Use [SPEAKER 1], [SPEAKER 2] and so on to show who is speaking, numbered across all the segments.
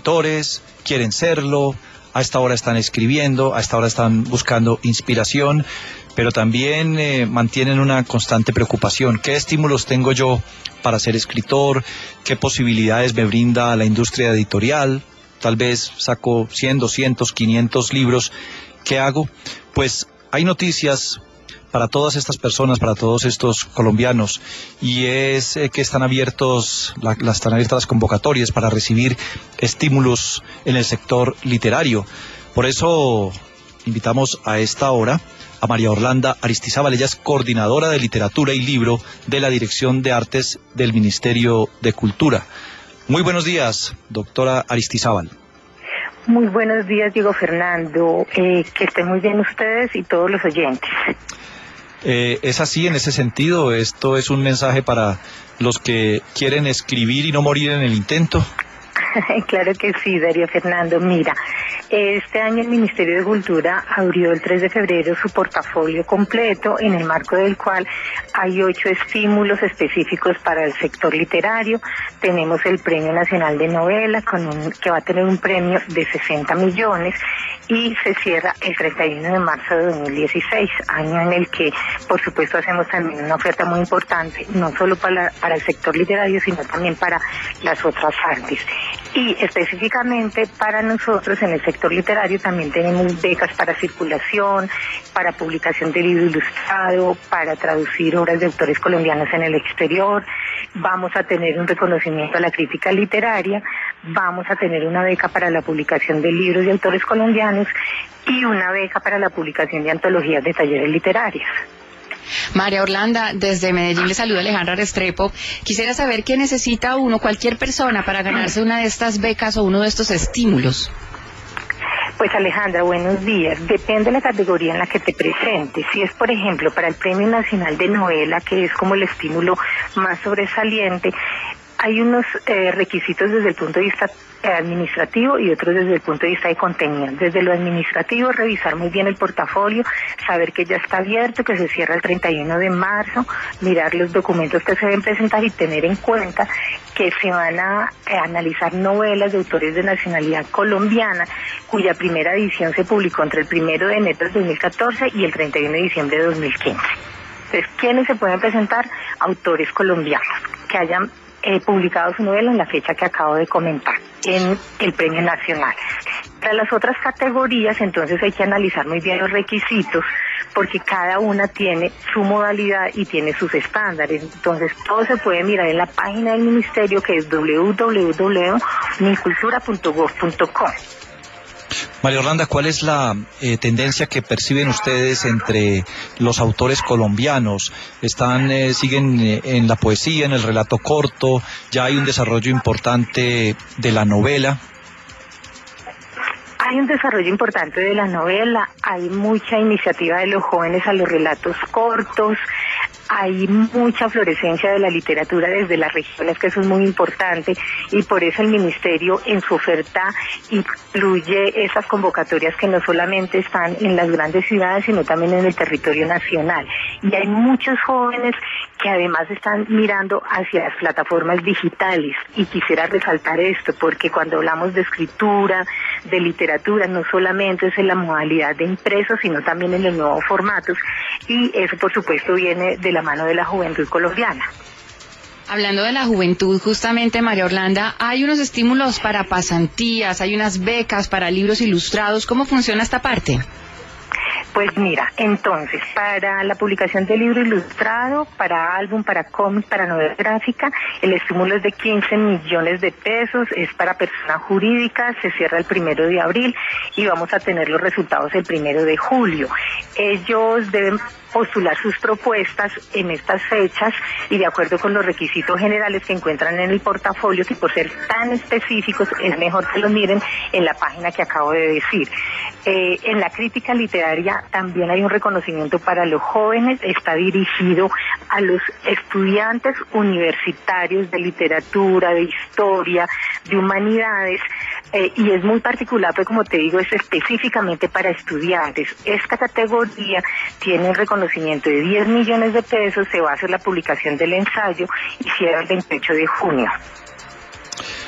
[SPEAKER 1] escritores, quieren serlo, a esta hora están escribiendo, a esta hora están buscando inspiración, pero también mantienen una constante preocupación. ¿Qué estímulos tengo yo para ser escritor? ¿Qué posibilidades me brinda la industria editorial? Tal vez saco 100, 200, 500 libros. ¿Qué hago? Pues hay noticias para todas estas personas, para todos estos colombianos, y es que están abiertas las convocatorias para recibir estímulos en el sector literario. Por eso invitamos a esta hora a María Orlanda Aristizábal. Ella es coordinadora de literatura y libro de la Dirección de Artes del Ministerio de Cultura. Muy buenos días, doctora Aristizábal.
[SPEAKER 2] Muy buenos días, Diego Fernando. Que estén muy bien ustedes y todos los oyentes.
[SPEAKER 1] Es así en ese sentido. Esto es un mensaje para los que quieren escribir y no morir en el intento.
[SPEAKER 2] Claro que sí, Darío Fernando. Mira, este año el Ministerio de Cultura abrió el 3 de febrero su portafolio completo, en el marco del cual hay 8 estímulos específicos para el sector literario. Tenemos el Premio Nacional de Novela, que va a tener un premio de 60 millones, y se cierra el 31 de marzo de 2016, año en el que, por supuesto, hacemos también una oferta muy importante, no solo para el sector literario, sino también para las otras artes. Y específicamente para nosotros en el sector literario también tenemos becas para circulación, para publicación de libro ilustrado, para traducir obras de autores colombianos en el exterior. Vamos a tener un reconocimiento a la crítica literaria, vamos a tener una beca para la publicación de libros de autores colombianos y una beca para la publicación de antologías de talleres literarios.
[SPEAKER 3] María Orlanda, desde Medellín le saluda Alejandra Restrepo. Quisiera saber qué necesita cualquier persona, para ganarse una de estas becas o uno de estos estímulos.
[SPEAKER 2] Pues Alejandra, buenos días. Depende de la categoría en la que te presentes. Si es, por ejemplo, para el Premio Nacional de Novela, que es como el estímulo más sobresaliente, hay unos requisitos desde el punto de vista administrativo y otros desde el punto de vista de contenido. Desde lo administrativo, revisar muy bien el portafolio, saber que ya está abierto, que se cierra el 31 de marzo, mirar los documentos que se deben presentar y tener en cuenta que se van a analizar novelas de autores de nacionalidad colombiana, cuya primera edición se publicó entre el 1 de enero de 2014 y el 31 de diciembre de 2015. Entonces, ¿quiénes se pueden presentar? Autores colombianos que hayan publicado su novela en la fecha que acabo de comentar en el Premio Nacional. Para las otras categorías, entonces hay que analizar muy bien los requisitos, porque cada una tiene su modalidad y tiene sus estándares. Entonces todo se puede mirar en la página del Ministerio, que es www.micultura.gov.co.
[SPEAKER 1] María Orlanda, ¿cuál es la tendencia que perciben ustedes entre los autores colombianos? ¿Siguen en la poesía, en el relato corto? ¿Ya hay un desarrollo importante de la novela?
[SPEAKER 2] Hay un desarrollo importante de la novela, hay mucha iniciativa de los jóvenes a los relatos cortos, hay mucha florescencia de la literatura desde las regiones, que eso es muy importante, y por eso el Ministerio en su oferta incluye esas convocatorias que no solamente están en las grandes ciudades, sino también en el territorio nacional. Y hay muchos jóvenes que además están mirando hacia las plataformas digitales, y quisiera resaltar esto, porque cuando hablamos de escritura, de literatura, no solamente es en la modalidad de impreso, sino también en los nuevos formatos, y eso por supuesto viene de la mano de la juventud colombiana.
[SPEAKER 3] Hablando de la juventud, justamente, María Orlanda, hay unos estímulos para pasantías, hay unas becas para libros ilustrados. ¿Cómo funciona esta parte?
[SPEAKER 2] Pues mira, entonces, para la publicación de libro ilustrado, para álbum, para cómic, para novela gráfica, el estímulo es de 15 millones de pesos, es para personas jurídicas, se cierra el 1 de abril y vamos a tener los resultados el 1 de julio. Ellos deben postular sus propuestas en estas fechas y de acuerdo con los requisitos generales que encuentran en el portafolio, que por ser tan específicos es mejor que los miren en la página que acabo de decir. En la crítica literaria también hay un reconocimiento para los jóvenes, está dirigido a los estudiantes universitarios de literatura, de historia, de humanidades, y es muy particular, pues como te digo, es específicamente para estudiantes. Esta categoría tiene un reconocimiento de 10 millones de pesos, se va a hacer la publicación del ensayo y cierra el 28 de junio.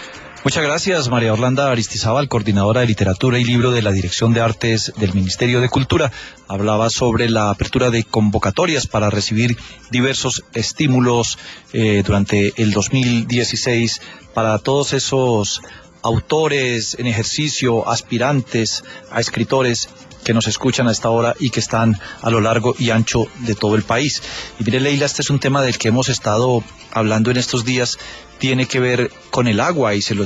[SPEAKER 1] Muchas gracias, María Orlanda Aristizábal, coordinadora de literatura y libro de la Dirección de Artes del Ministerio de Cultura. Hablaba sobre la apertura de convocatorias para recibir diversos estímulos durante el 2016 para todos esos autores en ejercicio, aspirantes a escritores que nos escuchan a esta hora y que están a lo largo y ancho de todo el país. Y mire, Leila, este es un tema del que hemos estado hablando en estos días, tiene que ver con el agua y se lo